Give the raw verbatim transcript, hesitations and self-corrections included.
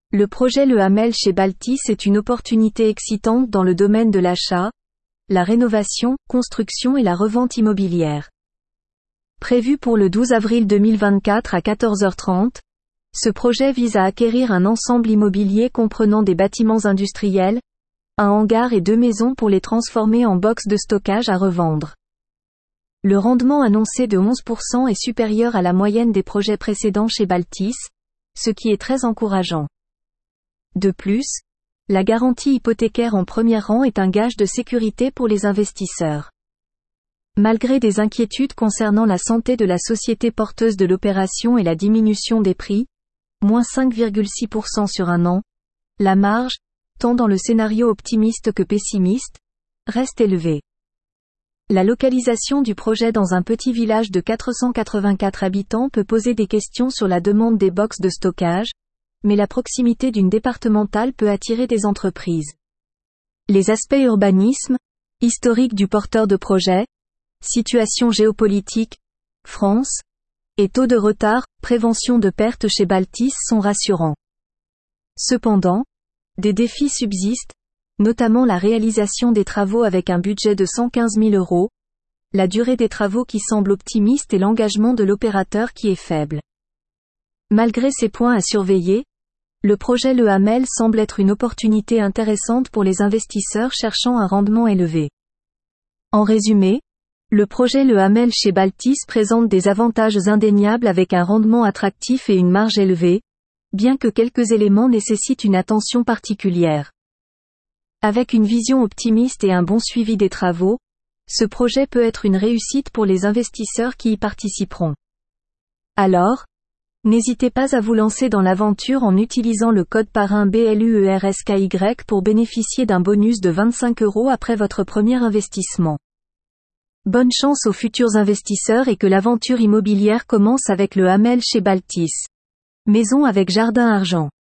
Le projet Le Hamel chez Baltis est une opportunité excitante dans le domaine de l'achat, la rénovation, construction et la revente immobilière. Prévu pour le douze avril deux mille vingt-quatre à quatorze heures trente, ce projet vise à acquérir un ensemble immobilier comprenant des bâtiments industriels, un hangar et deux maisons pour les transformer en box de stockage à revendre. Le rendement annoncé de onze pour cent est supérieur à la moyenne des projets précédents chez Baltis, ce qui est très encourageant. De plus, la garantie hypothécaire en premier rang est un gage de sécurité pour les investisseurs. Malgré des inquiétudes concernant la santé de la société porteuse de l'opération et la diminution des prix, moins cinq virgule six pour cent sur un an, la marge, tant dans le scénario optimiste que pessimiste, reste élevée. La localisation du projet dans un petit village de quatre cent quatre-vingt-quatre habitants peut poser des questions sur la demande des boxes de stockage, mais la proximité d'une départementale peut attirer des entreprises. Les aspects urbanisme, historique du porteur de projet, situation géopolitique, France, et taux de retard, prévention de pertes chez Baltis sont rassurants. Cependant, des défis subsistent, notamment la réalisation des travaux avec un budget de cent quinze mille euros, la durée des travaux qui semble optimiste et l'engagement de l'opérateur qui est faible. Malgré ces points à surveiller, le projet Le Hamel semble être une opportunité intéressante pour les investisseurs cherchant un rendement élevé. En résumé, le projet Le Hamel chez Baltis présente des avantages indéniables avec un rendement attractif et une marge élevée, bien que quelques éléments nécessitent une attention particulière. Avec une vision optimiste et un bon suivi des travaux, ce projet peut être une réussite pour les investisseurs qui y participeront. Alors, n'hésitez pas à vous lancer dans l'aventure en utilisant le code parrain B L U E R S K Y pour bénéficier d'un bonus de vingt-cinq euros après votre premier investissement. Bonne chance aux futurs investisseurs et que l'aventure immobilière commence avec Le Hamel chez Baltis. Maison avec jardin argent.